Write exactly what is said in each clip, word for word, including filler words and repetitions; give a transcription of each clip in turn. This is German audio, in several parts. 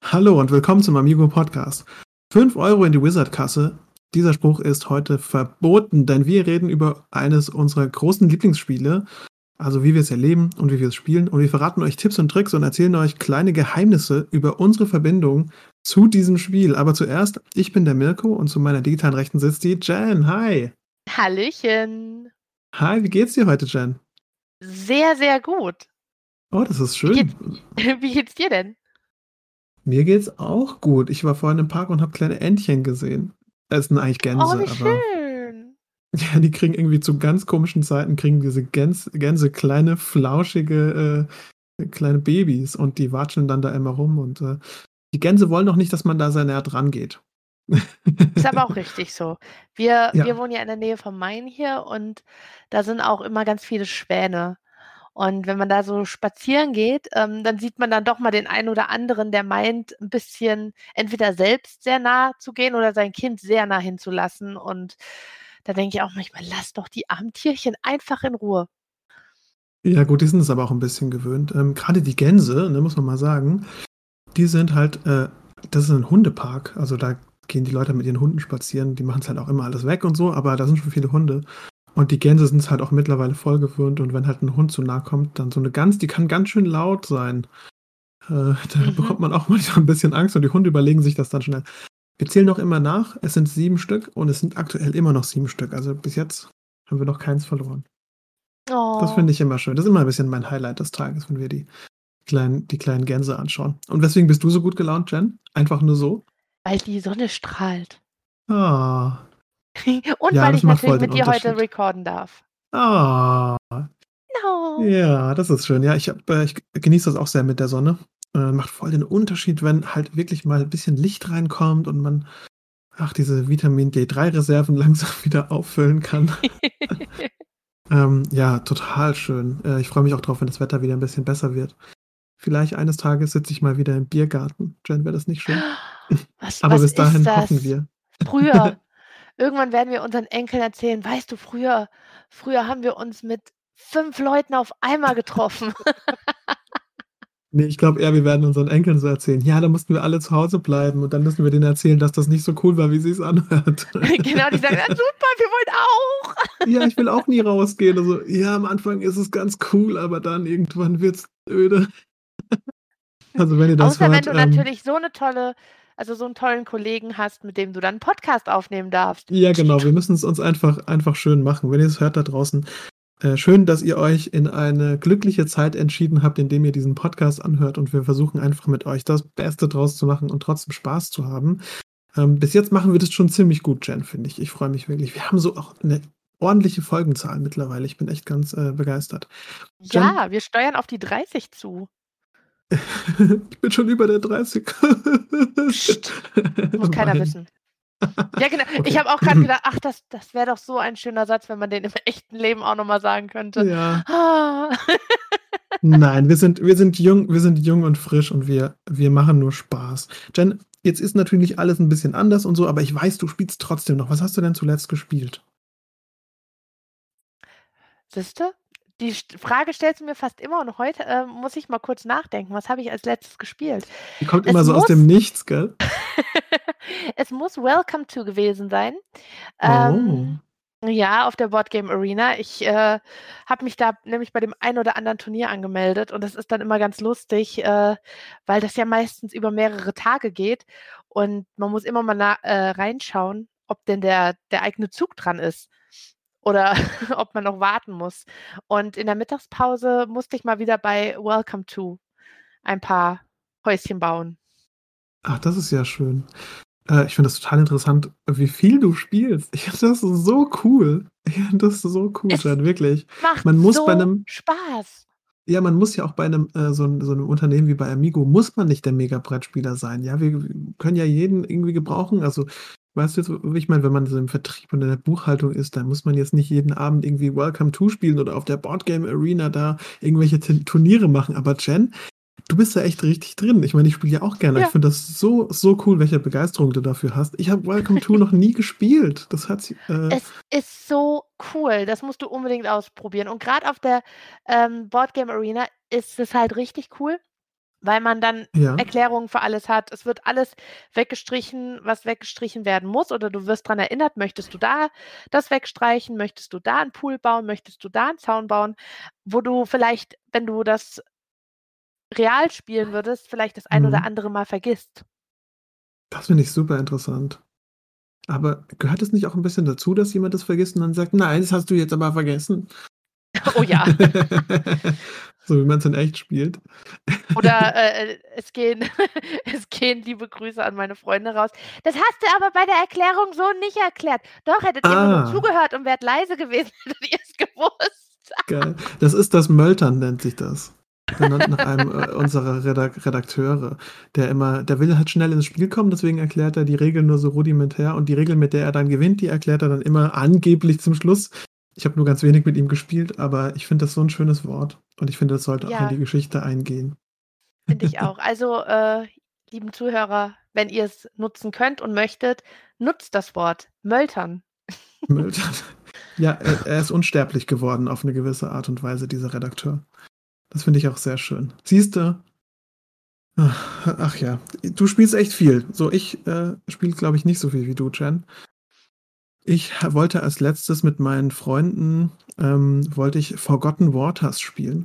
Hallo und willkommen zum Amigo Podcast. Fünf Euro in die Wizard-Kasse. Dieser Spruch ist heute verboten, denn wir reden über eines unserer großen Lieblingsspiele, also wie wir es erleben und wie wir es spielen. Und wir verraten euch Tipps und Tricks und erzählen euch kleine Geheimnisse über unsere Verbindung zu diesem Spiel. Aber zuerst, ich bin der Mirko und zu meiner digitalen Rechten sitzt die Jen. Hi. Hallöchen. Hi, wie geht's dir heute, Jen? Sehr, sehr gut. Oh, das ist Wie schön. geht's, wie geht's dir denn? Mir geht's auch gut. Ich war vorhin im Park und habe kleine Entchen gesehen. Es sind eigentlich Oh, Gänse, wie aber schön. ja, die kriegen irgendwie zu ganz komischen Zeiten, kriegen diese Gänse, Gänse kleine, flauschige, äh, kleine Babys und die watscheln dann da immer rum und äh, die Gänse wollen auch nicht, dass man da sehr näher dran geht. Ist aber auch richtig so. Wir, Ja, wir wohnen ja in der Nähe vom Main hier und da sind auch immer ganz viele Schwäne. Und wenn man da so spazieren geht, ähm, dann sieht man dann doch mal den einen oder anderen, der meint, ein bisschen entweder selbst sehr nah zu gehen oder sein Kind sehr nah hinzulassen. Und da denke ich auch manchmal, lass doch die armen Tierchen einfach in Ruhe. ja gut, die sind es aber auch ein bisschen gewöhnt. Ähm, gerade die Gänse, ne, muss man mal sagen, die sind halt, äh, das ist ein Hundepark, also da gehen die Leute mit ihren Hunden spazieren, die machen es halt auch immer alles weg und so, aber da sind schon viele Hunde. Und die Gänse sind es halt auch mittlerweile voll gewöhnt und wenn halt ein Hund zu nahe kommt, dann so eine Gans, die kann ganz schön laut sein. Äh, da Mhm. bekommt man auch manchmal ein bisschen Angst und die Hunde überlegen sich das dann schnell. Wir zählen noch immer nach, es sind sieben Stück und es sind aktuell immer noch sieben Stück. Also bis jetzt haben wir noch keins verloren. Das Oh, finde ich immer schön. Das ist immer ein bisschen mein Highlight des Tages, wenn wir die kleinen, die kleinen Gänse anschauen. Und weswegen bist du so gut gelaunt, Jen? Einfach nur so? weil die Sonne strahlt. Ah, Und ja, weil das ich macht natürlich voll den mit dir heute Unterschied. recorden darf. Ah, No. ja, das ist schön. Ja, ich, hab, äh, ich genieße das auch sehr mit der Sonne. Äh, macht voll den Unterschied, wenn halt wirklich mal ein bisschen Licht reinkommt und man, ach, diese Vitamin D drei Reserven langsam wieder auffüllen kann. Ähm, ja, total schön. Äh, ich freue mich auch drauf, wenn das Wetter wieder ein bisschen besser wird. Vielleicht eines Tages sitze ich mal wieder im Biergarten. Jen, wäre das nicht schön? Was, Aber was bis ist dahin hoffen das? wir. Früher. Irgendwann werden wir unseren Enkeln erzählen, weißt du, früher, früher haben wir uns mit fünf Leuten auf einmal getroffen. Ne, ich glaube eher, wir werden unseren Enkeln so erzählen: „Ja, da mussten wir alle zu Hause bleiben und dann müssen wir denen erzählen, dass das nicht so cool war, wie sich's anhört.“ Genau, die sagen, ja, super, wir wollen auch. „Ja, ich will auch nie rausgehen.“ Also: „Ja, am Anfang ist es ganz cool, aber dann irgendwann wird's öde.“ Also, wenn ihr das Außer wenn hört, du ähm natürlich so eine tolle, also so einen tollen Kollegen hast, mit dem du dann 'n Podcast aufnehmen darfst. ja genau, wir müssen's uns einfach einfach schön machen. Wenn ihr's hört da draußen, äh, schön, dass ihr euch in eine glückliche Zeit entschieden habt, indem ihr diesen Podcast anhört und wir versuchen einfach mit euch das Beste draus zu machen und trotzdem Spaß zu haben. Ähm, bis jetzt machen wir das schon ziemlich gut, Jen, finde ich. Ich freue mich wirklich. Wir haben so auch eine ordentliche Folgenzahl mittlerweile. Ich bin echt ganz, äh, begeistert. Jen, Ja, wir steuern auf die dreißig zu. ich bin schon über der dreißig. Psst, muss keiner Wein. wissen. Ja, genau. Ich Okay. habe auch gerade gedacht, ach, das das wäre doch so ein schöner Satz, wenn man den im echten Leben auch noch mal sagen könnte. Ja. Ah. Nein, wir sind wir sind jung wir sind jung und frisch und wir wir machen nur Spaß. Jen, jetzt ist natürlich alles ein bisschen anders und so, aber ich weiß, du spielst trotzdem noch. Was hast du denn zuletzt gespielt? Siehste? Die St Frage stellst du mir fast immer und heute, ähm, muss ich mal kurz nachdenken. Was habe ich als Letztes gespielt? Die kommt Es immer so aus dem muss Nichts, gell? es muss Welcome to gewesen sein. Oh. Ähm, ja, auf der Board Game Arena. Ich, äh, habe mich da nämlich bei dem einen oder anderen Turnier angemeldet und das ist dann immer ganz lustig, äh, weil das ja meistens über mehrere Tage geht und man muss immer mal na äh, reinschauen, ob denn der der eigene Zug dran ist oder ob man noch warten muss. Und in der Mittagspause musste ich mal wieder bei Welcome to ein paar Häuschen bauen. Ach, das ist ja schön. Äh, ich finde das total interessant, wie viel du spielst. Ich finde das so cool. Ich finde das so cool, Es Jan, wirklich. macht Man muss bei so 'nem Spaß. ja, man muss ja auch bei 'nem, äh so 'n so 'nem Unternehmen wie bei Amigo muss man nicht der Mega-Brettspieler sein. Ja, wir können ja jeden irgendwie gebrauchen. Also, weißt du jetzt, wie ich meine, wenn man so im Vertrieb und in der Buchhaltung ist, dann muss man jetzt nicht jeden Abend irgendwie Welcome to spielen oder auf der Boardgame Arena da irgendwelche Tin Turniere machen. Aber Jen, du bist da echt richtig drin. Ich meine, ich spiele ja auch gerne. Ich Ja. finde das so, so cool, welche Begeisterung du dafür hast. Ich habe Welcome to noch nie gespielt. Das hat sich, äh Es ist so cool, das musst du unbedingt ausprobieren. Und grad auf der, ähm, Board Game Arena ist es halt richtig cool, weil man dann Ja. Erklärungen für alles hat. Es wird alles weggestrichen, was weggestrichen werden muss, oder du wirst daran erinnert, möchtest du da das wegstreichen, möchtest du da einen Pool bauen, möchtest du da einen Zaun bauen, wo du vielleicht, wenn du das real spielen würdest, vielleicht das ein oder Mhm. andere Mal vergisst. Das finde ich super interessant. Aber gehört es nicht auch ein bisschen dazu, dass jemand das vergisst und dann sagt: „Nein, das hast du jetzt aber vergessen?“ Oh ja. So wie man's in echt spielt. Oder, äh, äh, es gehen es gehen liebe Grüße an meine Freunde raus: „Das hast du aber bei der Erklärung so nicht erklärt.“ Doch, hättet ihr mir nur Ah. zugehört und wärt leise gewesen, hättet ihr's gewusst. Geil. Das ist das Möltern nennt sich das. Benannt nach einem, äh, unserer Redak Redakteure, der immer der will halt schnell ins Spiel kommen, deswegen erklärt er die Regeln nur so rudimentär und die Regel, mit der er dann gewinnt, die erklärt er dann immer angeblich zum Schluss. Ich habe nur ganz wenig mit ihm gespielt, aber ich finde das so 'n schönes Wort und ich finde, das sollte auch in Ja. die Geschichte eingehen. Finde ich auch. Also, äh, lieben Zuhörer, wenn ihr's nutzen könnt und möchtet, nutzt das Wort Möltern. Möltern. Ja, er er ist unsterblich geworden auf 'ne gewisse Art und Weise, dieser Redakteur. Das finde ich auch sehr schön. Siehst du? Ach ach ja, du spielst echt viel. So, ich, äh, spiele, glaube ich, nicht so viel wie du, Jen. Ich ha wollte als Letztes mit meinen Freunden ähm, wollte ich Forgotten Waters spielen.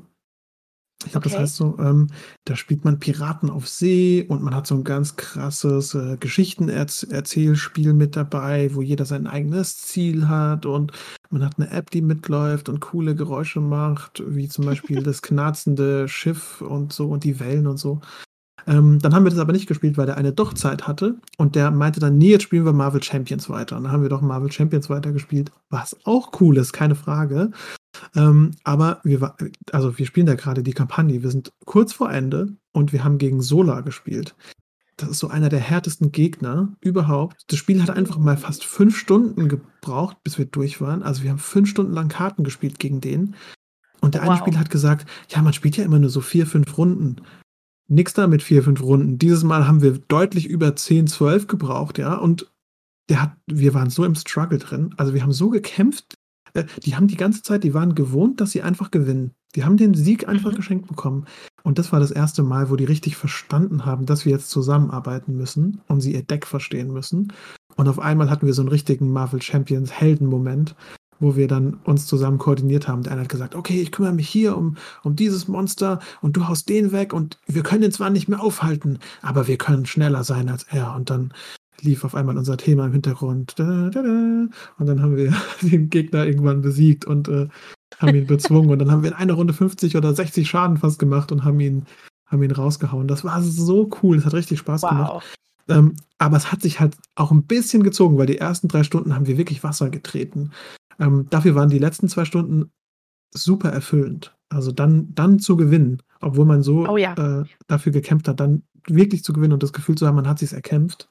Ich glaube, das Okay. heißt so, ähm, da spielt man Piraten auf See und man hat so 'n ganz krasses, äh, Geschichtenerz Erzählspiel mit dabei, wo jeder sein eigenes Ziel hat und man hat 'ne App, die mitläuft und coole Geräusche macht, wie zum Beispiel das knarzende Schiff und so und die Wellen und so. Ähm, dann haben wir das aber nicht gespielt, weil der eine doch Zeit hatte und der meinte dann: „Ne, jetzt spielen wir Marvel Champions weiter.“ Und dann haben wir doch Marvel Champions weitergespielt, was auch cool ist, keine Frage. Ähm, aber wir wa also, wir spielen da grade die Kampagne. Wir sind kurz vor Ende und wir haben gegen Solar gespielt. Das ist so einer der härtesten Gegner überhaupt. Das Spiel hat einfach mal fast fünf Stunden gebraucht, bis wir durch waren. Also, wir haben fünf Stunden lang Karten gespielt gegen den. Und der eine Wow. Spieler hat gesagt: „Ja, man spielt ja immer nur so vier, fünf Runden.“ Nix da mit vier, fünf Runden. Dieses Mal haben wir deutlich über zehn, zwölf gebraucht, ja, und der hat wir waren so im Struggle drin. Also, wir haben so gekämpft. Äh, die haben die ganze Zeit die waren gewohnt, dass sie einfach gewinnen. Die haben den Sieg einfach Mhm. geschenkt bekommen. Und das war das erste Mal, wo die richtig verstanden haben, dass wir jetzt zusammenarbeiten müssen und sie ihr Deck verstehen müssen. Und auf einmal hatten wir so 'n richtigen Marvel Champions Heldenmoment, wo wir dann uns zusammen koordiniert haben. Der eine hat gesagt: „Okay, ich kümmere mich hier um um dieses Monster und du haust den weg und wir können ihn zwar nicht mehr aufhalten, aber wir können schneller sein als er.“ Und dann lief auf einmal unser Thema im Hintergrund. Und dann haben wir den Gegner irgendwann besiegt und, äh, haben ihn bezwungen. Und dann haben wir in einer Runde fünfzig oder sechzig Schaden fast gemacht und haben ihn haben ihn rausgehauen. Das war so cool. Es hat richtig Spaß gemacht. Wow. Ähm, aber es hat sich halt auch 'n bisschen gezogen, weil die ersten drei Stunden haben wir wirklich Wasser getreten. Ähm, dafür waren die letzten zwei Stunden super erfüllend. Also, dann dann zu gewinnen, obwohl man so, Oh ja. äh, dafür gekämpft hat, dann wirklich zu gewinnen und das Gefühl zu haben, man hat sich's erkämpft.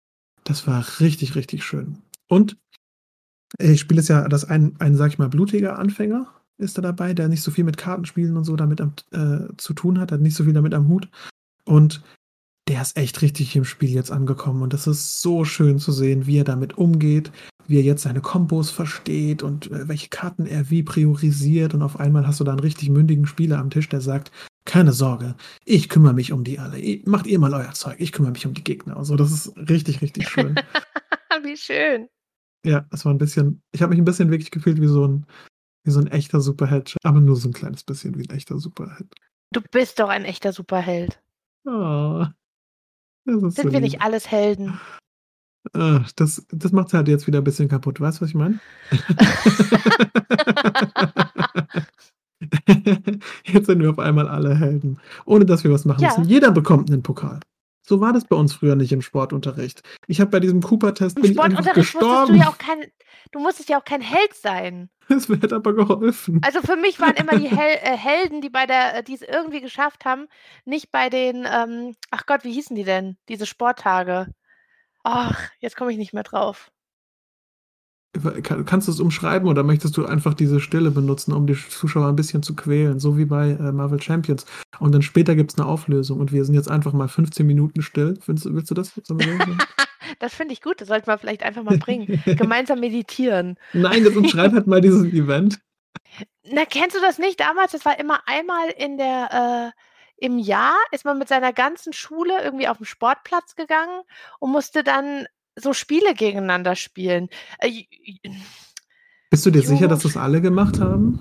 Das war richtig, richtig schön. Und ich spiele es ja das ein ein, sage ich mal, blutiger Anfänger ist da dabei, der nicht so viel mit Kartenspielen und so damit am äh, zu tun hat, hat nicht so viel damit am Hut. Und der ist echt richtig im Spiel jetzt angekommen und das ist so schön zu sehen, wie er damit umgeht, wie er jetzt seine Kombos versteht und, äh, welche Karten er wie priorisiert. Und auf einmal hast du da 'n richtig mündigen Spieler am Tisch, der sagt: „Keine Sorge, ich kümmere mich um die alle. I macht ihr mal euer Zeug, ich kümmere mich um die Gegner.“ Und so, das ist richtig, richtig schön. Wie schön. Ja, das war 'n bisschen ich habe mich 'n bisschen wirklich gefühlt wie so 'n wie so 'n echter Superheld, aber nur so 'n kleines bisschen wie 'n echter Superheld. Du bist doch ein echter Superheld. Oh, das ist so Sind wir nicht lieb. alles Helden? Ach, das das macht's halt jetzt wieder bisschen kaputt. Weißt du, was ich meine? Jetzt sind wir auf einmal alle Helden, ohne dass wir was machen müssen. Ja. Jeder bekommt 'nen Pokal. So war das bei uns früher nicht im Sportunterricht. Ich habe bei diesem Cooper-Test Im bin ich einfach Sportunterricht musstest du gestorben. ja auch kein du musstest ja auch kein Held sein. Es hätte aber geholfen. Also, für mich waren immer die Hel äh, Helden, die bei der äh, die's irgendwie geschafft haben, nicht bei den, ähm ach Gott, wie hießen die denn, diese Sporttage? Ach, jetzt komme ich nicht mehr drauf. Wa ka kannst du's umschreiben oder möchtest du einfach diese Stille benutzen, um die Zuschauer 'n bisschen zu quälen, so wie bei, äh, Marvel Champions? Und dann später gibt's 'ne Auflösung und wir sind jetzt einfach mal fünfzehn Minuten still. Findest du willst du das? Sollen wir so machen? Das finde ich gut, das sollten wir vielleicht einfach mal bringen. Gemeinsam meditieren. Nein, jetzt umschreib halt mal dieses Event. Na, kennst du das nicht damals? Das war immer einmal in der, äh im Jahr ist man mit seiner ganzen Schule irgendwie auf 'n Sportplatz gegangen und musste dann so Spiele gegeneinander spielen. Äh, j j Bist du dir sicher, dass Jugend das alle gemacht haben?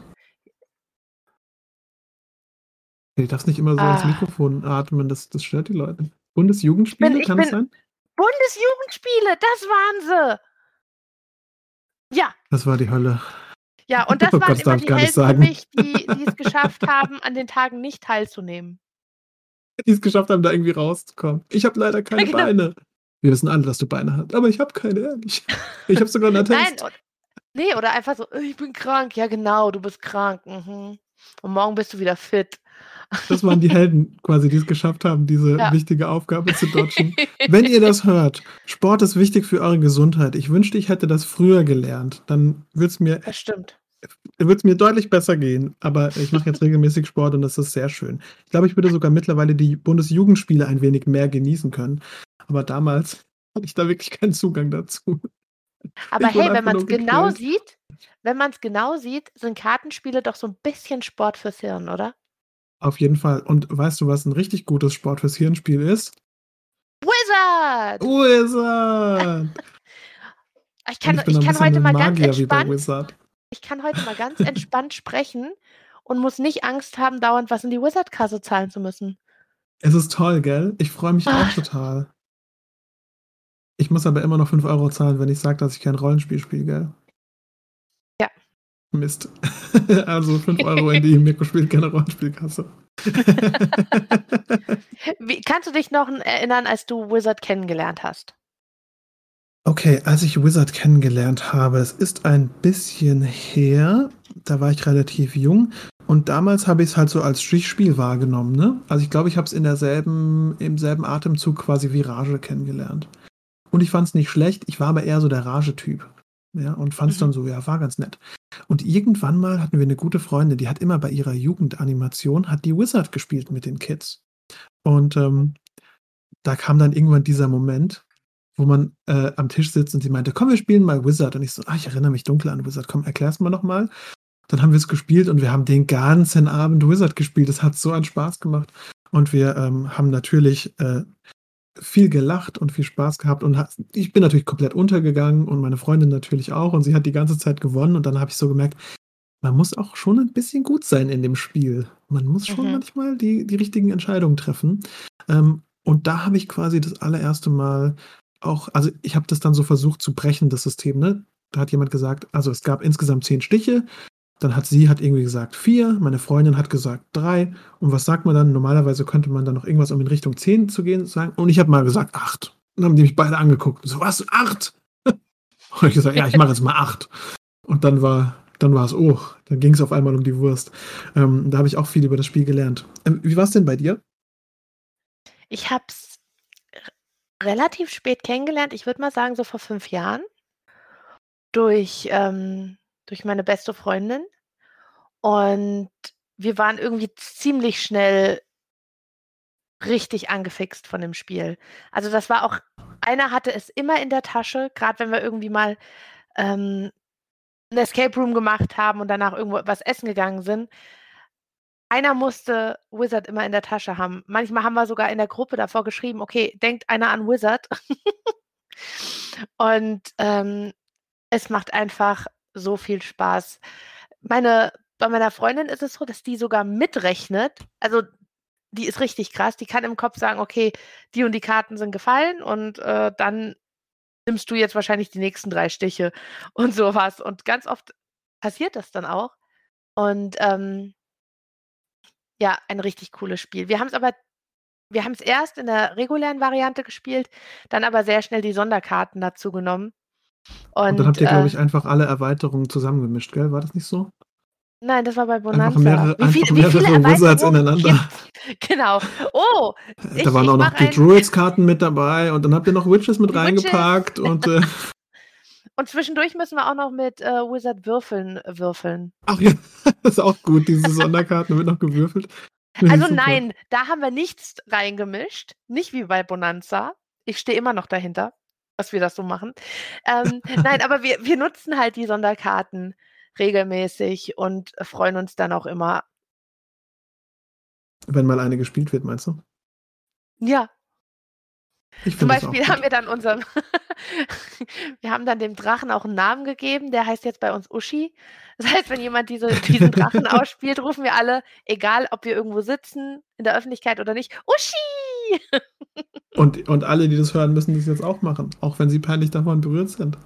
Du darfst nicht immer so ins Ah. Mikrofon atmen, das das stört die Leute. Ich bin Bundesjugendspiele, ich kann das bin sein? Bundesjugendspiele, das waren sie! Ja. Das war die Hölle. Ja, und Oh das Gott, waren das immer darf ich die gar nicht Helden für sagen. mich, die die es geschafft haben, an den Tagen nicht teilzunehmen. Die es geschafft haben, da irgendwie rauszukommen. „Ich habe leider Ja, keine genau. Beine.“ Wir wissen alle, dass du Beine hast. „Aber ich habe keine, ehrlich. Ich habe sogar 'n Nein, Attest.“ od ne, oder einfach so: „Ich bin krank.“ „Ja, genau, du bist krank, mhm. Und morgen bist du wieder fit.“ Das waren die Helden quasi, die es geschafft haben, diese Ja. wichtige Aufgabe zu dodgen. Wenn ihr das hört, Sport ist wichtig für eure Gesundheit. Ich wünschte, ich hätte das früher gelernt. Dann würde es mir Das stimmt. würde es mir deutlich besser gehen. Aber ich mache jetzt regelmäßig Sport und das ist sehr schön. Ich glaube, ich würde sogar mittlerweile die Bundesjugendspiele ein wenig mehr genießen können. Aber damals hatte ich da wirklich keinen Zugang dazu. Aber Ich wurde hey, wenn einfach man's nur genau gequält. sieht wenn man's genau sieht, sind Kartenspiele doch so 'n bisschen Sport fürs Hirn, oder? Auf jeden Fall. Und weißt du, was 'n richtig gutes Sport fürs Hirnspiel ist? Wizard! Wizard! Ich Und kann ich bin ich ein kann bisschen heute 'n mal ganz Magier wie bei entspannt Wizard. ich kann heute mal ganz entspannt sprechen und muss nicht Angst haben, dauernd was in die Wizard-Kasse zahlen zu müssen. Es ist toll, gell? Ich freue mich auch total. Ich muss aber immer noch fünf Euro zahlen, wenn ich sage, dass ich kein Rollenspiel spiele, gell? Ja. Mist. Also fünf Euro in die Mirko spielt keine Rollenspielkasse. Wie kannst du dich noch 'n erinnern, als du Wizard kennengelernt hast? Okay, als ich Wizard kennengelernt habe, es ist ein bisschen her, da war ich relativ jung und damals habe ich's halt so als Stichspiel wahrgenommen, ne? Also, ich glaube, ich habe es in derselben im selben Atemzug quasi wie Rage kennengelernt. Und ich fand's nicht schlecht, ich war aber eher so der Rage-Typ, ja, und fand's Mhm. dann so ja, war ganz nett. Und irgendwann mal hatten wir 'ne gute Freundin, die hat immer bei ihrer Jugendanimation hat die Wizard gespielt mit den Kids. Und, ähm, da kam dann irgendwann dieser Moment, wo man, äh, am Tisch sitzt und sie meinte: „Komm, wir spielen mal Wizard.“ Und ich so: „Ah, ich erinnere mich dunkel an Wizard. Komm, erklär's mir noch mal.“ Dann haben wir's gespielt und wir haben den ganzen Abend Wizard gespielt. Es hat so einen Spaß gemacht. Und wir, ähm, haben natürlich, äh, viel gelacht und viel Spaß gehabt und ha ich bin natürlich komplett untergegangen und meine Freundin natürlich auch und sie hat die ganze Zeit gewonnen und dann habe ich so gemerkt, man muss auch schon 'n bisschen gut sein in dem Spiel. Man muss schon Mhm. manchmal die die richtigen Entscheidungen treffen. Ähm, und da habe ich quasi das allererste Mal auch also, ich habe das dann so versucht zu brechen, das System, ne? Da hat jemand gesagt also, es gab insgesamt zehn Stiche, dann hat sie hat irgendwie gesagt vier, meine Freundin hat gesagt drei. Und was sagt man dann? Normalerweise könnte man dann noch irgendwas, um in Richtung zehn zu gehen, sagen. Und ich habe mal gesagt acht. Dann haben die mich beide angeguckt und so: „Was, acht?“ Habe ich gesagt: „Ja, ich mache jetzt mal acht.“ Und dann war dann war's oh, dann ging's auf einmal um die Wurst. Ähm, da habe ich auch viel über das Spiel gelernt. Ähm, wie war's denn bei dir? Ich habe es r relativ spät kennengelernt. Ich würde mal sagen, so vor fünf Jahren durch ähm, durch meine beste Freundin. Und wir waren irgendwie ziemlich schnell richtig angefixt von dem Spiel. Also, das war auch einer hatte es immer in der Tasche, grad wenn wir irgendwie mal, ähm, 'n Escape Room gemacht haben und danach irgendwo was essen gegangen sind. Einer musste Wizard immer in der Tasche haben. Manchmal haben wir sogar in der Gruppe davor geschrieben: „Okay, denkt einer an Wizard.“ Und, ähm, es macht einfach so viel Spaß. Meine bei meiner Freundin ist es so, dass die sogar mitrechnet. Also, die ist richtig krass. Die kann im Kopf sagen: „Okay, die und die Karten sind gefallen und, äh, dann nimmst du jetzt wahrscheinlich die nächsten drei Stiche“ und so was. Und ganz oft passiert das dann auch. Und, ähm ja, ein richtig cooles Spiel. Wir haben's aber wir haben's erst in der regulären Variante gespielt, dann aber sehr schnell die Sonderkarten dazu genommen. Und dann Und, habt ihr, glaube äh ich, einfach alle Erweiterungen zusammengemischt, gell? War das nicht so? Nein, das war bei Einfach Bonanza. mehrere Wie viel einfach wie viele mehrere Wizards Erweiterungen ineinander. gibt's? Genau. Oh, Da ich waren ich auch noch mache die ein Druids-Karten mit dabei und dann habt ihr noch Witches mit Die Witches. reingepackt und, äh Und zwischendurch müssen wir auch noch mit, äh, Wizard würfeln würfeln. Ach ja, ist auch gut, diese Sonderkarten, da wird noch gewürfelt. Finde ich Also, super. nein, da haben wir nichts reingemischt, nicht wie bei Bonanza. Ich stehe immer noch dahinter, dass wir das so machen. Ähm, nein, aber wir wir nutzen halt die Sonderkarten regelmäßig und freuen uns dann auch immer Wenn mal eine gespielt wird, meinst du? Ja. Ich Zum finde das auch Beispiel haben gut. wir dann unserem wir haben dann dem Drachen auch einen Namen gegeben, der heißt jetzt bei uns Uschi. Das heißt, wenn jemand diese diesen Drachen ausspielt, rufen wir alle, egal ob wir irgendwo sitzen, in der Öffentlichkeit oder nicht: „Uschi!“ Und, und alle, die das hören, müssen das jetzt auch machen, auch wenn sie peinlich davon berührt sind.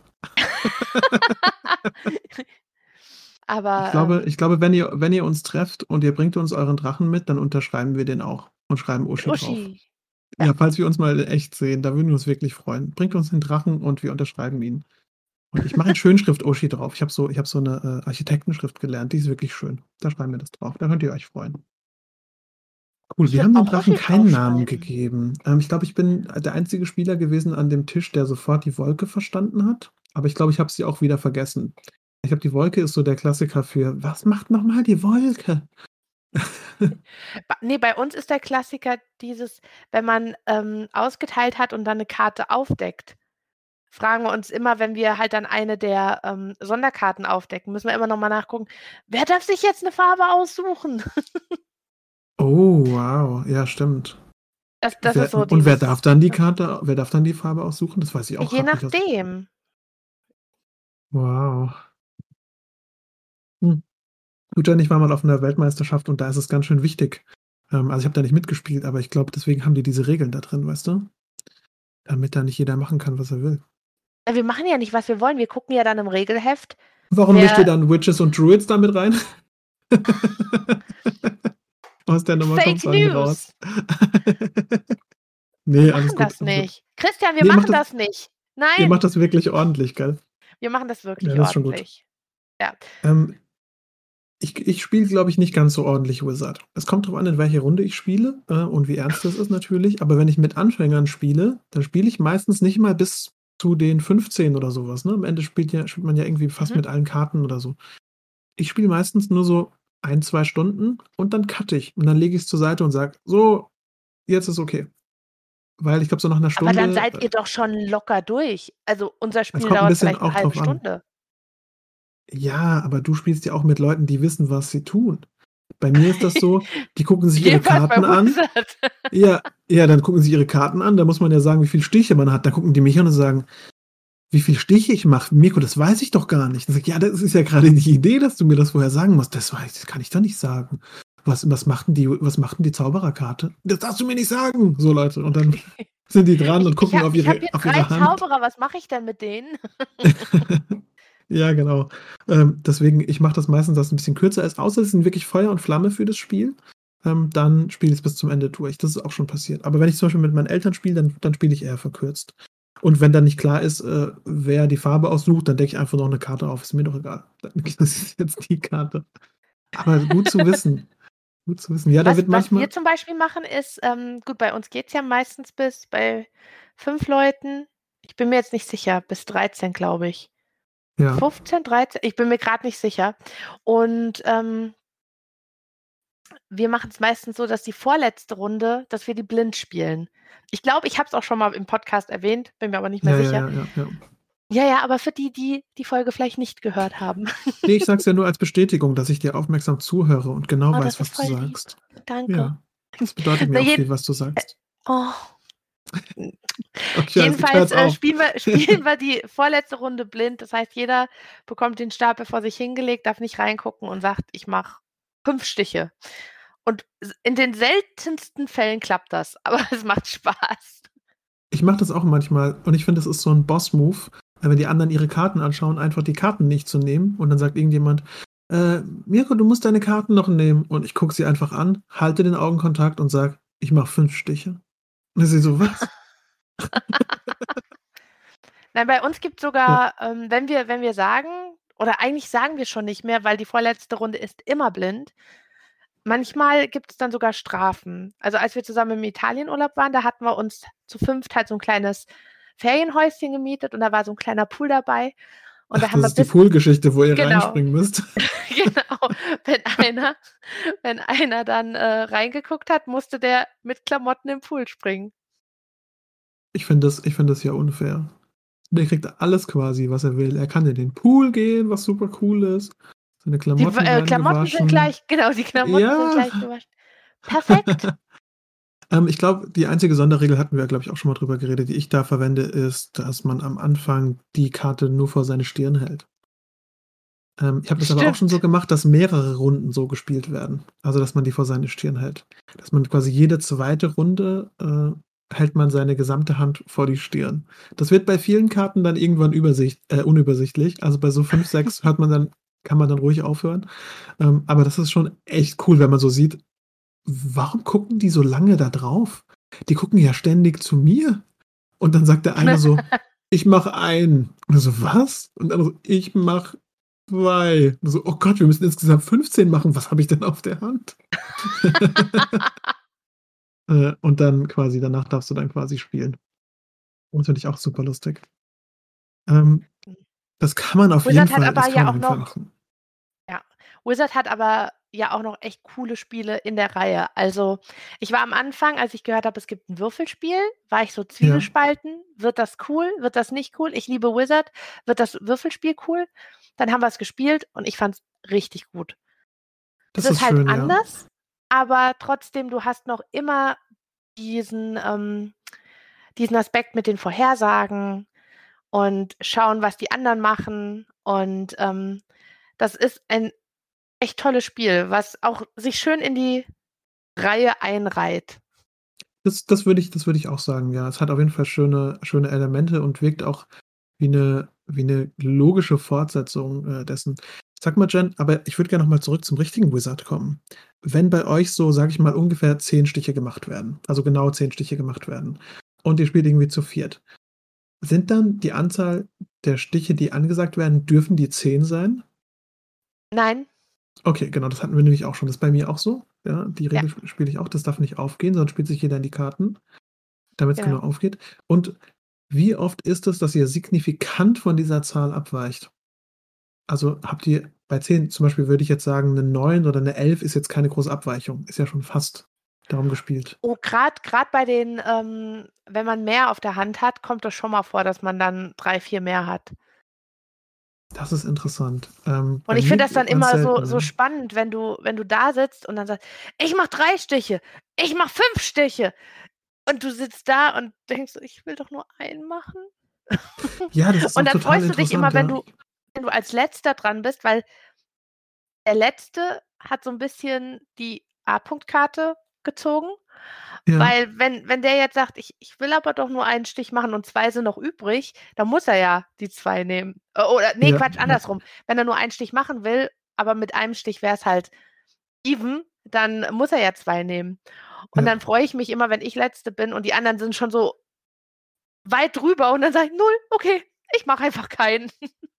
Ich Aber, glaube, ähm ich glaube, wenn ihr, wenn ihr uns trefft und ihr bringt uns euren Drachen mit, dann unterschreiben wir den auch und schreiben mit Uschi drauf. Uschi. Ja. Ja, falls wir uns mal in echt sehen, da würden wir uns wirklich freuen. Bringt uns den Drachen und wir unterschreiben ihn. Und ich mache in Schönschrift Uschi drauf. Ich habe so, ich habe so eine äh, Architektenschrift gelernt, die ist wirklich schön. Da schreiben wir das drauf. Da könnt ihr euch freuen. Cool, Ich wir würde haben dem auch Drachen Uschi keinen Namen draufschreiben. gegeben. Ähm, ich glaube, ich bin der einzige Spieler gewesen an dem Tisch, der sofort die Wolke verstanden hat. Aber ich glaube, ich habe sie auch wieder vergessen. Ich glaube, die Wolke ist so der Klassiker für, was macht nochmal die Wolke? Ba ne, bei uns ist der Klassiker dieses, wenn man, ähm, ausgeteilt hat und dann 'ne Karte aufdeckt, fragen wir uns immer, wenn wir halt dann eine der, ähm, Sonderkarten aufdecken, müssen wir immer noch mal nachgucken: „Wer darf sich jetzt 'ne Farbe aussuchen?“ Oh, wow. Ja, stimmt. Das das ist Wer, so und wer dieses darf dann die Karte, wer darf dann die Farbe aussuchen? Das weiß ich auch je gerade nicht aus. nachdem. Wow. Hm. Gut, Jen, ich war mal auf einer Weltmeisterschaft und da ist es ganz schön wichtig. Ähm, also ich habe da nicht mitgespielt, aber ich glaube, deswegen haben die diese Regeln da drin, weißt du? Damit da nicht jeder machen kann, was er will. Ja, wir machen ja nicht, was wir wollen. Wir gucken ja dann im Regelheft, Warum mischt ihr wer dann Witches und Druids da mit rein? Aus der Nummer Fake kommst du auch nicht raus. News. Wir Ne, alles machen gut, das alles gut. nicht. Christian, wir Ne, macht machen das, das nicht. ihr macht Nein, das wirklich ordentlich, gell? wir machen das Ja, wirklich das ist schon gut. ordentlich. Ja. Ähm, ich ich spiele, glaube ich, nicht ganz so ordentlich Wizard. Es kommt drauf an, in welche Runde ich spiele, äh, und wie ernst das ist natürlich, aber wenn ich mit Anfängern spiele, dann spiele ich meistens nicht mal bis zu den fünfzehn oder so was, ne? Am Ende spielt ja spielt man ja irgendwie fast Mhm. mit allen Karten oder so. Ich spiele meistens nur so ein, zwei Stunden und dann cutte ich und dann lege ich's zur Seite und sage: „So, jetzt ist okay.“ Weil ich glaube, so nach 'ner Aber dann Stunde, seid äh ihr doch schon locker durch. Also, unser es Spiel kommt 'n dauert bisschen vielleicht 'ne auch halbe drauf an. Stunde. Ja, aber du spielst ja auch mit Leuten, die wissen, was sie tun. Bei mir ist das so, die gucken sich ihre Jedenfalls bei Karten an. Wizard. Ja, ja, dann gucken sie ihre Karten an, da muss man ja sagen, wie viel Stiche man hat. Dann gucken die mich an und sagen: „Wie viel Stiche ich mache? Mirko, das weiß ich doch gar nicht.“ Dann sage ich: „Ja, das ist ja grade die Idee, dass du mir das vorher sagen musst.“ „Das weiß das kann ich doch nicht sagen.“ „Was was macht 'n die was macht 'n die Zaubererkarte?“ „Das darfst du mir nicht sagen!“ So, Leute. Und dann sind die dran Ich und ich gucken habe auf ich habe ihre hier auf drei ihre Hand. Zauberer, was mache ich denn mit denen? Ja, genau. Ähm, deswegen, ich mache das meistens, dass es 'n bisschen kürzer ist, außer es sind wirklich Feuer und Flamme für das Spiel. Ähm, dann spiele ich's bis zum Ende durch. Das ist auch schon passiert. Aber wenn ich zum Beispiel mit meinen Eltern spiele, dann dann spiele ich eher verkürzt. Und wenn dann nicht klar ist, äh, wer die Farbe aussucht, dann decke ich einfach noch 'ne Karte auf. Ist mir doch egal. Das ist jetzt die Karte. Aber gut zu wissen. Gut zu wissen. Ja, da Was wird was wir manchmal, zum Beispiel machen, ist, ähm gut, bei uns geht's ja meistens bis bei fünf Leuten. Ich bin mir jetzt nicht sicher, bis dreizehn, glaube ich. ja. fünfzehn, dreizehn? Ich bin mir grad nicht sicher. Und, ähm wir machen's meistens so, dass die vorletzte Runde, dass wir die blind spielen. Ich glaube, ich habe es auch schon mal im Podcast erwähnt, bin mir aber nicht mehr Ja, ja, sicher. ja, ja, ja. Ja, ja, aber für die, die die Folge vielleicht nicht gehört haben. Ne, ich sage es ja nur als Bestätigung, dass ich dir aufmerksam zuhöre und genau Oh, weiß, das was ist du voll lieb. sagst. Danke. Ja, das bedeutet Na mir auch jeden viel, was du äh, sagst. oh. Okay, also ich höre Jedenfalls, jetzt äh, auf. spielen wir spielen wir die vorletzte Runde blind. Das heißt, jeder bekommt den Stapel vor sich hingelegt, darf nicht reingucken und sagt: „Ich mache fünf Stiche.“ Und s in den seltensten Fällen klappt das, aber es macht Spaß. Ich mache das auch manchmal und ich finde, das ist so 'n Boss-Move, äh, wenn die anderen ihre Karten anschauen, einfach die Karten nicht zu nehmen und dann sagt irgendjemand: „Äh, Mirko, du musst deine Karten noch nehmen.“ Und ich gucke sie einfach an, halte den Augenkontakt und sage: „Ich mache fünf Stiche.“ Und sie so: „Was?“ Nein, bei uns gibt's Ja. sogar, ähm, wenn wir wenn wir sagen oder eigentlich sagen wir schon nicht mehr, weil die vorletzte Runde ist immer blind. Manchmal gibt's dann sogar Strafen. Also, als wir zusammen im Italienurlaub waren, da hatten wir uns zu fünft halt so 'n kleines Ferienhäuschen gemietet und da war so 'n kleiner Pool dabei und Ach, da haben das wir ist die bis Poolgeschichte, wo ihr genau, reinspringen müsst. genau. Wenn einer wenn einer dann, äh, reingeguckt hat, musste der mit Klamotten im Pool springen. Ich finde das ich finde das ja unfair. Der kriegt alles quasi, was er will. Er kann in den Pool gehen, was super cool ist. Seine Die w Klamotten äh, werden Klamotten sind gewaschen. gleich genau, die Klamotten sind Ja. gleich gewaschen. Perfekt. ähm, ich glaube, die einzige Sonderregel hatten wir, glaube ich, auch schon mal drüber geredet, die ich da verwende, ist, dass man am Anfang die Karte nur vor seine Stirn hält. Ähm, ich habe das aber auch schon so Stimmt. gemacht, dass mehrere Runden so gespielt werden. Also, dass man die vor seine Stirn hält. Dass man quasi jede zweite Runde, äh, hält man seine gesamte Hand vor die Stirn. Das wird bei vielen Karten dann irgendwann übersicht äh, unübersichtlich. Also, bei so fünf, sechs hört man dann kann man dann ruhig aufhören. Ähm, aber das ist schon echt cool, wenn man so sieht, warum gucken die so lange da drauf? Die gucken ja ständig zu mir. Und dann sagt der eine so: „Ich mache einen.“ Und er so: „Was?“ Und der andere so: „Ich mache zwei.“ Und so: „Oh Gott, wir müssen insgesamt fünfzehn machen. Was habe ich denn auf der Hand?“ Äh, und dann quasi danach darfst du dann quasi spielen. Und finde ich auch super lustig. Ähm, das kann man auf jeden Wizard hat Fall aber das kann man ja auf auch jeden Fall noch machen. ja, Wizard hat aber ja auch noch echt coole Spiele in der Reihe. Also, ich war am Anfang, als ich gehört habe, es gibt 'n Würfelspiel, war ich so Ja. zwiegespalten. Wird das cool? Wird das nicht cool? Ich liebe Wizard. Wird das Würfelspiel cool? Dann haben wir's gespielt und ich fand's richtig gut. Es Das ist ist halt schön, ja. anders, aber trotzdem, du hast noch immer diesen, ähm diesen Aspekt mit den Vorhersagen und schauen, was die anderen machen. Und, ähm, das ist ein echt tolles Spiel, was auch sich schön in die Reihe einreiht. Das das würde ich das würde ich auch sagen, ja. Es hat auf jeden Fall schöne schöne Elemente und wirkt auch wie 'ne wie 'ne logische Fortsetzung, äh, dessen. Sag mal, Jen, aber ich würde gerne noch mal zurück zum richtigen Wizard kommen. Wenn bei euch so, sage ich mal, ungefähr zehn Stiche gemacht werden, also genau zehn Stiche gemacht werden und ihr spielt irgendwie zu viert, sind dann die Anzahl der Stiche, die angesagt werden, dürfen die zehn sein? Nein. Okay, genau, das hatten wir nämlich auch schon. Das ist bei mir auch so, ja. Die Ja. Regel sp spiele ich auch. Das darf nicht aufgehen, sonst spielt sich jeder in die Karten, damit's genau Genau. aufgeht. Und wie oft ist es, dass ihr signifikant von dieser Zahl abweicht? Also, habt ihr bei zehn zum Beispiel würde ich jetzt sagen, 'ne neun oder 'ne elf ist jetzt keine große Abweichung, ist ja schon fast darum gespielt. Oh, grad grad bei den, ähm wenn man mehr auf der Hand hat, kommt das schon mal vor, dass man dann drei, vier mehr hat. Das ist interessant. Ähm, Und bei ich finde mir das dann ganz immer so selten, so ja. spannend, wenn du wenn du da sitzt und dann sagst: „Ich mache drei Stiche. Ich mache fünf Stiche.“ Und du sitzt da und denkst so: „Ich will doch nur einen machen.“ Ja, das ist Und auch dann total freust du dich immer, interessant, wenn ja. du wenn du als Letzter dran bist, weil der Letzte hat so 'n bisschen die A-Punkt-Karte gezogen, Ja. weil wenn wenn der jetzt sagt: „Ich ich will aber doch nur einen Stich machen und zwei sind noch übrig“, dann muss er ja die zwei nehmen. Äh, oder ne, Ja, Quatsch, ja. andersrum. Wenn er nur einen Stich machen will, aber mit einem Stich wär's halt even, dann muss er ja zwei nehmen. Und Ja. dann freue ich mich immer, wenn ich Letzte bin und die anderen sind schon so weit drüber und dann sage ich: „null, okay, ich mache einfach keinen.“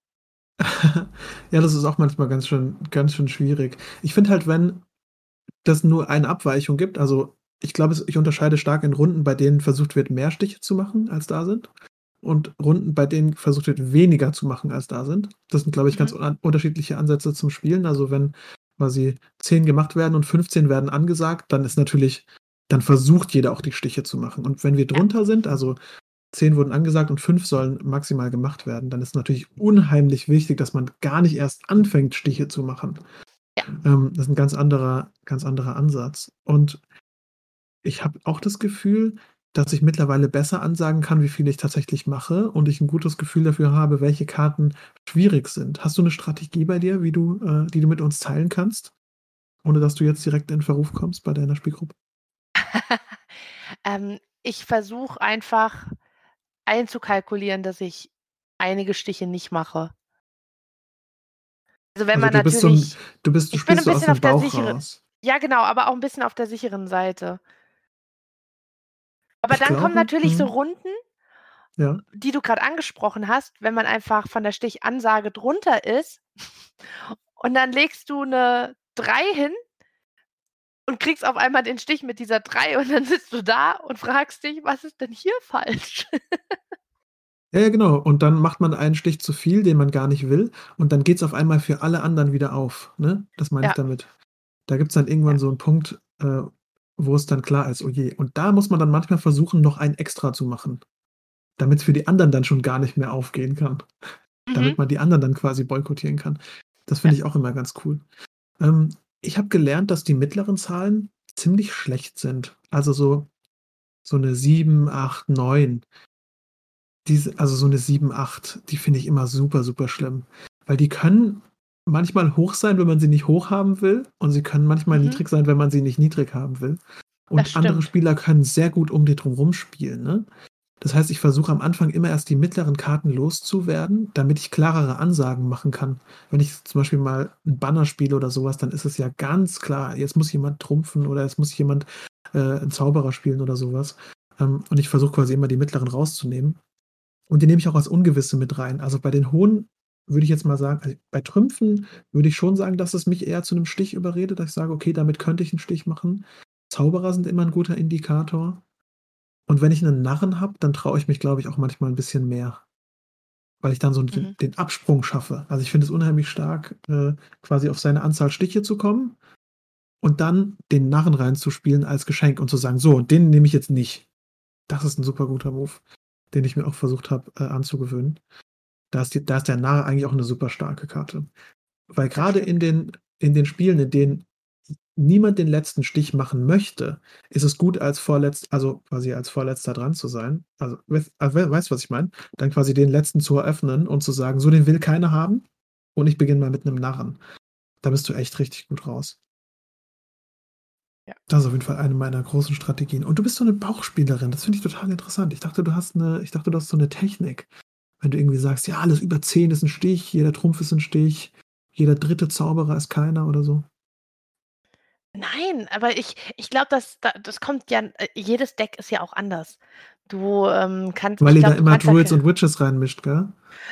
Ja, das ist auch manchmal ganz schön ganz schön schwierig. Ich finde halt, wenn das nur eine Abweichung gibt also, ich glaube es ich unterscheide stark in Runden, bei denen versucht wird, mehr Stiche zu machen, als da sind, und Runden, bei denen versucht wird, weniger zu machen, als da sind. Das sind, glaube ich, ganz Mhm. un unterschiedliche Ansätze zum Spielen. Also, wenn quasi zehn gemacht werden und fünfzehn werden angesagt, dann ist natürlich dann versucht jeder auch die Stiche zu machen. Und wenn wir Ja. drunter sind, also zehn wurden angesagt und fünf sollen maximal gemacht werden, dann ist natürlich unheimlich wichtig, dass man gar nicht erst anfängt, Stiche zu machen. Ja. Ähm, das ist 'n ganz anderer ganz anderer Ansatz. Und ich habe auch das Gefühl, dass ich mittlerweile besser ansagen kann, wie viel ich tatsächlich mache und ich 'n gutes Gefühl dafür habe, welche Karten schwierig sind. Hast du 'ne Strategie bei dir, wie du äh, die du mit uns teilen kannst, ohne dass du jetzt direkt in Verruf kommst bei deiner Spielgruppe? Ähm, ich versuche einfach einzukalkulieren, dass ich einige Stiche nicht mache. Also, wenn Also, man du bist so 'n natürlich du bist du ich bin 'n spielst so aus bisschen dem auf der Bauch sichere raus. ja genau, aber auch 'n bisschen auf der sicheren Seite. Aber Ich dann kommen glaube natürlich so mhm. Runden, Ja. die du grad angesprochen hast, wenn man einfach von der Stichansage drunter ist und dann legst du 'ne drei hin und kriegst auf einmal den Stich mit dieser drei und dann sitzt du da und fragst dich: „Was ist denn hier falsch?“ Ja, ja, genau. Und dann macht man einen Stich zu viel, den man gar nicht will, und dann geht's auf einmal für alle anderen wieder auf, ne? Das meine ich Ja. damit. Da gibt's dann Ja. irgendwann so 'n Punkt, äh, wo es dann klar ist: „Oh je.“ Und da muss man dann manchmal versuchen, noch einen extra zu machen, damit's für die anderen dann schon gar nicht mehr aufgehen kann, Mhm. damit man die anderen dann quasi boykottieren kann. Das Ja. finde ich auch immer ganz cool. Ähm, ich habe gelernt, dass die mittleren Zahlen ziemlich schlecht sind. Also so, so eine sieben, acht, neun. Diese, also so eine sieben, acht, die finde ich immer super, super schlimm. Weil die können manchmal hoch sein, wenn man sie nicht hoch haben will. Und sie können manchmal Mhm, niedrig sein, wenn man sie nicht niedrig haben will. das Und andere stimmt. Spieler können sehr gut um die drum spielen. Ne? Das heißt, ich versuche am Anfang immer erst die mittleren Karten loszuwerden, damit ich klarere Ansagen machen kann. Wenn ich zum Beispiel mal einen Banner spiele oder sowas, dann ist es ja ganz klar, jetzt muss jemand trumpfen oder jetzt muss jemand äh, einen Zauberer spielen oder sowas. Ähm, und ich versuche quasi immer die mittleren rauszunehmen. Und die nehme ich auch als Ungewisse mit rein. Also bei den hohen würde ich jetzt mal sagen, also bei Trümpfen würde ich schon sagen, dass es mich eher zu einem Stich überredet, dass ich sage, okay, damit könnte ich einen Stich machen. Zauberer sind immer ein guter Indikator. Und wenn ich einen Narren habe, dann traue ich mich, glaube ich, auch manchmal ein bisschen mehr, weil ich dann so den, Mhm. den Absprung schaffe. Also ich finde es unheimlich stark, äh, quasi auf seine Anzahl Stiche zu kommen und dann den Narren reinzuspielen als Geschenk und zu sagen, so, den nehme ich jetzt nicht. Das ist ein super guter Move, den ich mir auch versucht habe äh, anzugewöhnen. Da ist, die, da ist der Narr eigentlich auch eine super starke Karte. Weil Das gerade in stimmt. den, in den Spielen, in denen niemand den letzten Stich machen möchte, ist es gut, als vorletzt, also quasi als Vorletzter dran zu sein. Also, we- also we- weißt du, was ich meine? Dann quasi den letzten zu eröffnen und zu sagen, so den will keiner haben. Und ich beginne mal mit einem Narren. Da bist du echt richtig gut raus. Ja. Das ist auf jeden Fall eine meiner großen Strategien. Und du bist so eine Bauchspielerin. Das finde ich total interessant. Ich dachte, du hast eine, ich dachte, du hast so eine Technik. Wenn du irgendwie sagst, ja, alles über zehn ist ein Stich, jeder Trumpf ist ein Stich, jeder dritte Zauberer ist keiner oder so. Nein, aber ich ich glaube, das da das kommt ja äh, jedes Deck ist ja auch anders. Du, ähm, kannst Weil ich ihr da glaube, du immer kannst da Druids ke und Witches reinmischt, gell?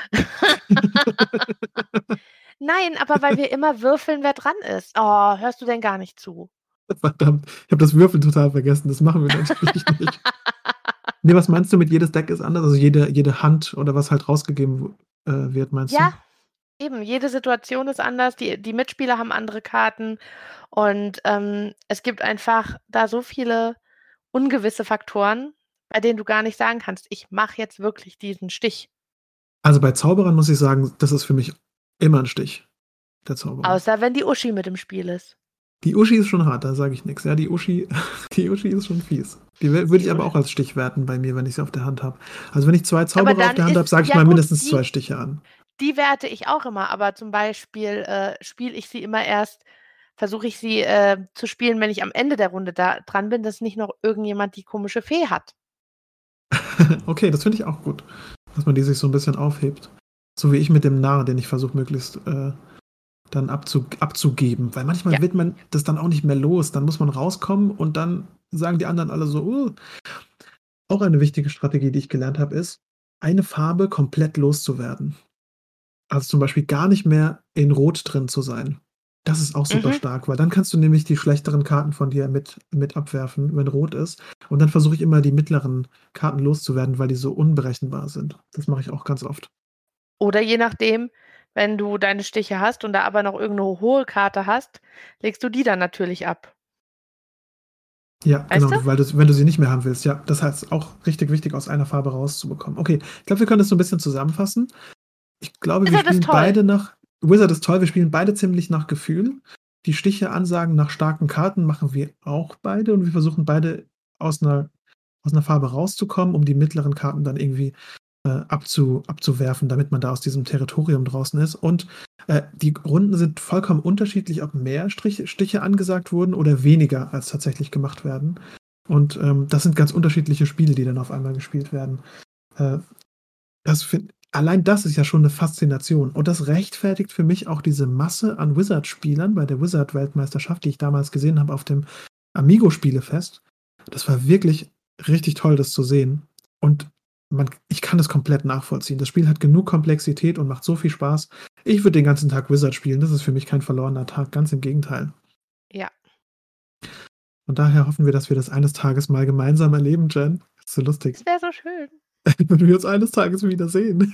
Nein, aber weil wir immer würfeln, wer dran ist. Oh, hörst du denn gar nicht zu? Verdammt, ich habe das Würfeln total vergessen. Das machen wir natürlich nicht. Nee, was meinst du mit jedes Deck ist anders? Also jede, jede Hand oder was halt rausgegeben äh, wird, meinst du? Ja, eben, jede Situation ist anders, die die Mitspieler haben andere Karten und, ähm, es gibt einfach da so viele ungewisse Faktoren, bei denen du gar nicht sagen kannst: „Ich mache jetzt wirklich diesen Stich.“ Also bei Zauberern muss ich sagen, das ist für mich immer ein Stich, der Zauberer. Außer wenn die Uschi mit im Spiel ist. Die Uschi ist schon hart, da sage ich nichts. Ja, die Uschi, die Uschi ist schon fies. Die würde Die ich aber Usch auch als Stich werten bei mir, wenn ich sie auf der Hand habe. Also wenn ich zwei aber Zauberer auf dann der Hand habe, ist sage ich ja mal gut, mindestens zwei die Stiche an. die werte ich auch immer, aber zum Beispiel, äh, spiele ich sie immer erst versuche ich sie, äh, zu spielen, wenn ich am Ende der Runde da dran bin, dass nicht noch irgendjemand die komische Fee hat. Okay, das finde ich auch gut, dass man die sich so ein bisschen aufhebt. So wie ich mit dem Narr, den ich versuche möglichst äh, dann abzu abzugeben. Weil Ja. manchmal wird man das dann auch nicht mehr los. Dann muss man rauskommen und dann sagen die anderen alle so, uh. Auch eine wichtige Strategie, die ich gelernt habe, ist, eine Farbe komplett loszuwerden. Also zum Beispiel gar nicht mehr in Rot drin zu sein. Das ist auch super Mhm. stark, weil dann kannst du nämlich die schlechteren Karten von dir mit, mit abwerfen, wenn rot ist. Und dann versuche ich immer die mittleren Karten loszuwerden, weil die so unberechenbar sind. Das mache ich auch ganz oft. Oder je nachdem, wenn du deine Stiche hast und da aber noch irgend 'ne hohe Karte hast, legst du die dann natürlich ab. Ja, Weißt genau, du? du, weil du, wenn du sie nicht mehr haben willst. Ja, das heißt auch richtig wichtig, aus einer Farbe rauszubekommen. Okay, ich glaube, wir können das so ein bisschen zusammenfassen. Ich glaube, wir Wizard ist spielen toll. beide nach. Wizard ist toll, wir spielen beide ziemlich nach Gefühl. Die Stiche ansagen nach starken Karten machen wir auch beide und wir versuchen beide aus einer, aus einer Farbe rauszukommen, um die mittleren Karten dann irgendwie äh, abzu, abzuwerfen, damit man da aus diesem Territorium draußen ist. Und äh, die Runden sind vollkommen unterschiedlich, ob mehr Strich, Stiche angesagt wurden oder weniger als tatsächlich gemacht werden. Und ähm, das sind ganz unterschiedliche Spiele, die dann auf einmal gespielt werden. Äh, das find, allein das ist ja schon eine Faszination. Und das rechtfertigt für mich auch diese Masse an Wizard-Spielern bei der Wizard-Weltmeisterschaft, die ich damals gesehen habe auf dem Amigo-Spielefest. Das war wirklich richtig toll, das zu sehen. Und man, ich kann das komplett nachvollziehen. Das Spiel hat genug Komplexität und macht so viel Spaß. Ich würde den ganzen Tag Wizard spielen. Das ist für mich kein verlorener Tag. Ganz im Gegenteil. Ja, Und daher hoffen wir, dass wir das eines Tages mal gemeinsam erleben, Jen. Das ist so lustig. das wäre so schön. Wenn wir uns eines Tages wiedersehen.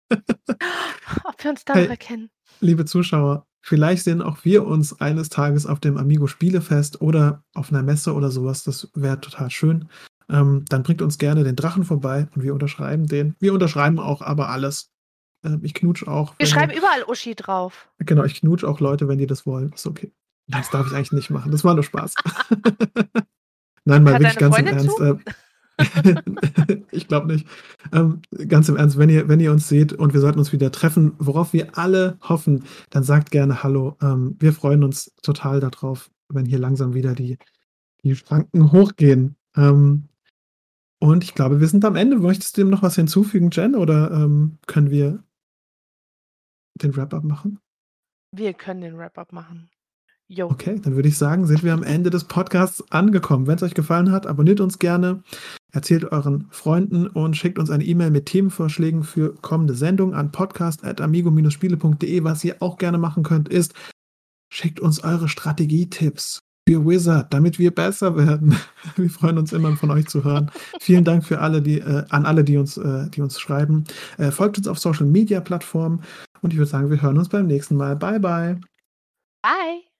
Ob wir uns da noch Hey, erkennen. liebe Zuschauer, vielleicht sehen auch wir uns eines Tages auf dem Amigo Spielefest oder auf einer Messe oder sowas. Das wäre total schön. Ähm, dann bringt uns gerne den Drachen vorbei und wir unterschreiben den. Wir unterschreiben auch aber alles. Ähm, ich knutsch auch, Wir wenn ihr. schreiben überall Uschi drauf. Genau, ich knutsch auch Leute, wenn die das wollen. Ist okay. Nein, das darf ich eigentlich nicht machen. Das war nur Spaß. Nein, mal Hört wirklich deine ganz im Freundin Ernst. zu? Äh, ich glaube nicht. Ähm, ganz im Ernst, wenn ihr, wenn ihr uns seht und wir sollten uns wieder treffen, worauf wir alle hoffen, dann sagt gerne Hallo. Ähm, wir freuen uns total darauf, wenn hier langsam wieder die, die Schranken hochgehen. Ähm, und ich glaube, wir sind am Ende. Möchtest du dem noch was hinzufügen, Jen, oder ähm, können wir den Wrap-up machen? Wir können den Wrap-up machen. Jo. Okay, dann würde ich sagen, sind wir am Ende des Podcasts angekommen. Wenn es euch gefallen hat, abonniert uns gerne, erzählt euren Freunden und schickt uns eine E-Mail mit Themenvorschlägen für kommende Sendungen an podcast at amigo spiele punkt de. Was ihr auch gerne machen könnt, ist, schickt uns eure Strategietipps für Wizard, damit wir besser werden. Wir freuen uns immer, von euch zu hören. Vielen Dank für alle, die, äh, an alle, die uns, äh, die uns schreiben. Äh, folgt uns auf Social Media Plattformen und ich würde sagen, wir hören uns beim nächsten Mal. Bye, bye. Bye.